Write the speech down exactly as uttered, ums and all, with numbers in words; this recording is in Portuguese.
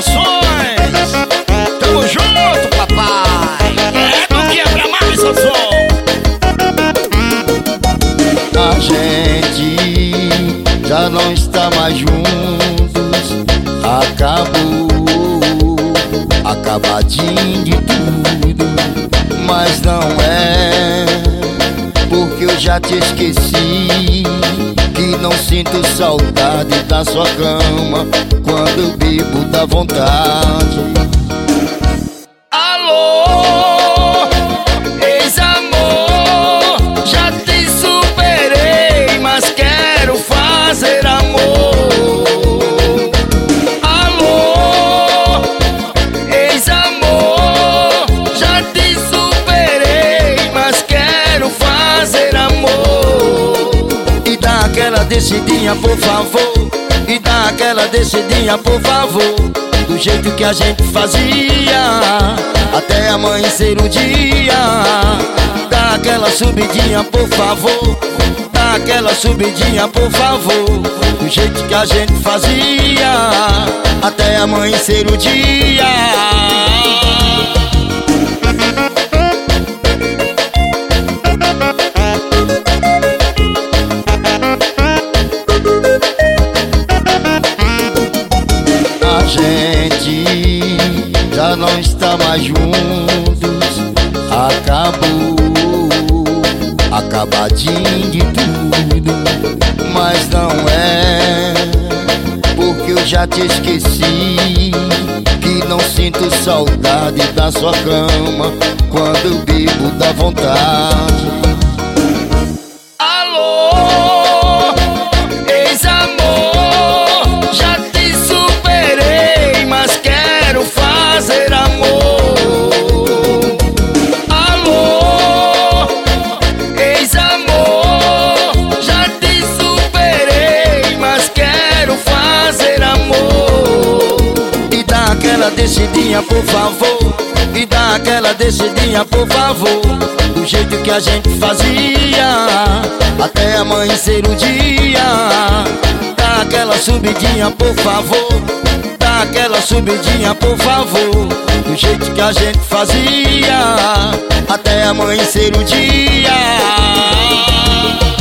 Produções. Tamo junto, papai. É do quebra-mar, Sansão. A gente já não está mais juntos. Acabou, acabadinho de tudo. Mas não é porque eu já te esqueci, que não sinto saudade da sua cama quando eu bebo da vontade. Alô, ex-amor, já te superei, mas quero fazer amor. Alô, ex-amor, já te superei, mas quero fazer amor. E dá aquela descidinha, por favor. E dá aquela descidinha, por favor. Do jeito que a gente fazia, até amanhecer o dia. Dá aquela subidinha, por favor. Dá aquela subidinha, por favor. Do jeito que a gente fazia, até amanhecer o dia. A gente já não está mais juntos. Acabou, acabadinho de tudo. Mas não é porque eu já te esqueci, que não sinto saudade da sua cama quando eu bebo da vontade. Alô, ex-amor, já te superei, mas quero fazer amor. Alô, ex-amor, já te superei, mas quero fazer amor. E dá aquela descidinha, por favor. E dá aquela descidinha, por favor. Do jeito que a gente fazia, até amanhecer o dia. Dá aquela subidinha, por favor. Dá aquela subidinha, por favor. Do jeito que a gente fazia, até amanhecer o dia.